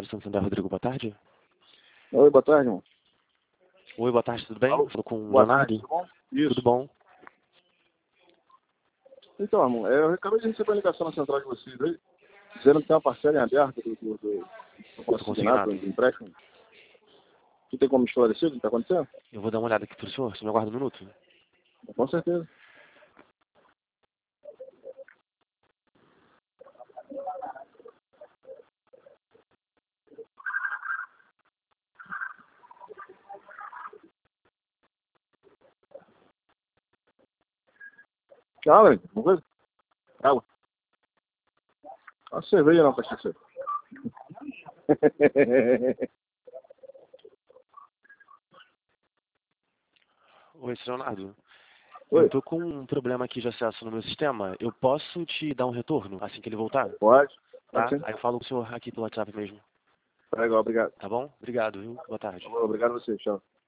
Imobiliário Santander, Rodrigo, boa tarde. Oi, boa tarde, irmão. Oi, boa tarde, tudo bem? Alô? Falo com o Boa Leonardo. tarde, tudo bom? Isso. Tudo bom? Então, irmão, eu acabei de receber a ligação na central de vocês aí, dizendo que tem uma parcela em aberto do consignado, do empréstimo. Tu tem como esclarecer o que está acontecendo? Eu vou dar uma olhada aqui pro senhor, você me aguarda um minuto? Com certeza. Ah, velho, uma coisa? Água. A cerveja não, cachaça. Oi, senhor Leonardo. Eu Oi, tô com um problema aqui de acesso no meu sistema. Eu posso te dar um retorno assim que ele voltar? pode? Pode Tá? sim. Aí eu falo com o senhor aqui pelo WhatsApp mesmo. Tá legal, obrigado. Tá bom? Obrigado, viu? Boa tarde. Obrigado a você, tchau.